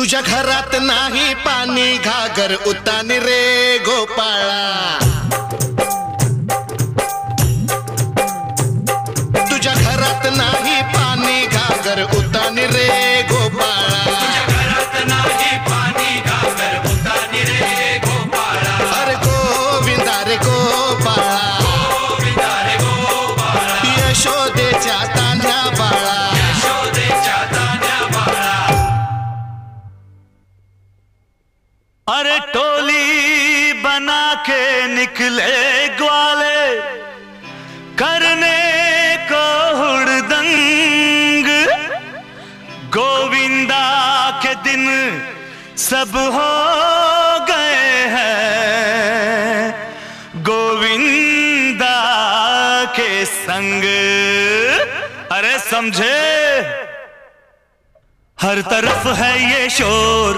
तुझ्या घरात नाही पाणी घागर उतानी रे गोपाळा, तुझ्या घरात नाही पाणी घागर उतानी रे गोपाळा, तुझ्या घरात नाही पाणी घागर उतानी रे गोपाळा, अरे गोविंदा रे गोपाळा, गोविंदा रे गोपाळा, यशोदेच्या तान्ह्या बाळा, यशोदेच्या तान्ह्या बाळा। अरे टोली बना के निकले ग्वाले करने को हुड़दंग, गोविंदा के दिन सब हो गए हैं गोविंदा के संग। अरे समझे, हर तरफ है ये शोर,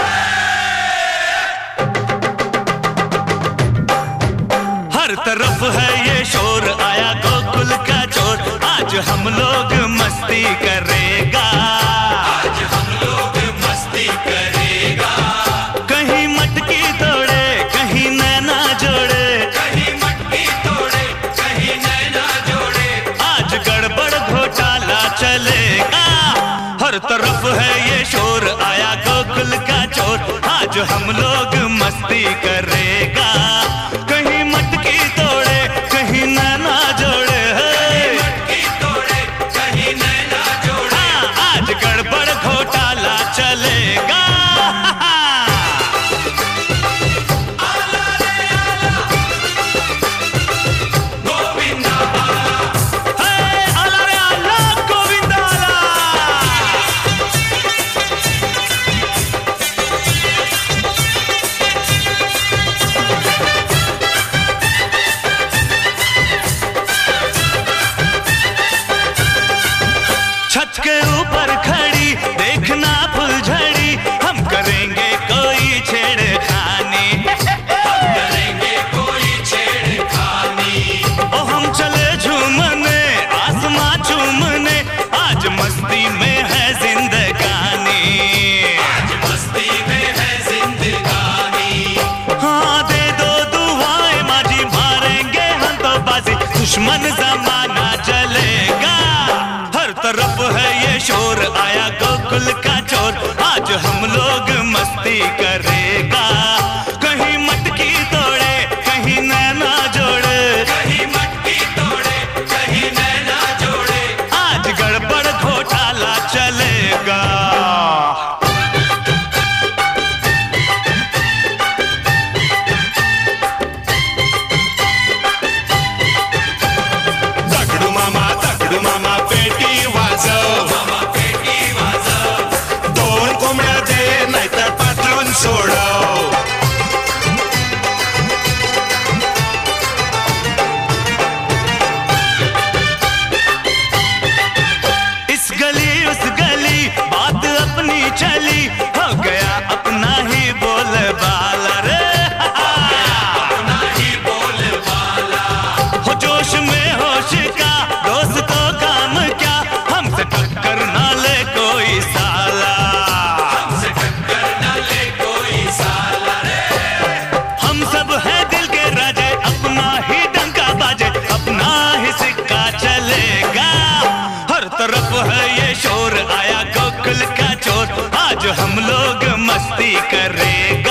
हर तरफ है ये शोर, आया गोकुल का चोर, आज हम लोग मस्ती करेगा, आज हम लोग मस्ती करेगा, कहीं मटकी तोड़े कहीं नैना जोड़े, कहीं मटकी तोड़े कहीं नैना जोड़े, आज गड़बड़ घोटाला चलेगा, हर तरफ है ये शोर, आया गोकुल का चोर, आज हम लोग मस्ती करेगा, कहीं मटकी तोड़े कहीं नैना जोड़े, मटकी तोड़े कहीं नैना जोड़े, हाँ, आज गड़बड़ घोटाला चलेगा। आला रे आला, गोविंदा आला, हे, आला रे आला, गोविंदा आला। छत के ऊपर खड़ी देखना फुलझड़ी, हम करेंगे कोई छेड़खानी, करेंगे कोई छेड़खानी, ओ हम चले झूमने आसमां चूमने, आज मस्ती में है जिंदगानी, आज मस्ती में है जिंदगानी, हाँ दे दो दुआएं माजी, मारेंगे हम तो बाजी, दुश्मन जमाना चलेगा, हर तरफ है ये शोर, आया गोकुल का चोर, आज हम लोग मस्ती करेगा, कहीं मटकी तोड़े कहीं नैना जोड़े, कहीं मटकी तोड़े कहीं नैना जोड़े, आज गड़बड़ घोटाला चलेगा। दगडू मामा पेटी वाजव, मामा पेटी वाजव, दोन कोंबड्या दे नाहीतर पाठवून सोडव, इस गली उस गली बात अपनी चली, हो गया अपना ही बोलबाला रे, अपना ही बोलबाला, हो जोश में होश का दोस्तों काम क्या, हमसे टक्कर ना ले कोई साला, हमसे टक्कर न ले कोई साला रे, हम सब है दिल के राजे, अपना ही डंका बाजे, अपना ही सिक्का चलेगा, हर तरफ है ये शोर, आया गोकुल का चोर, आज हम लोग मस्ती करेगा।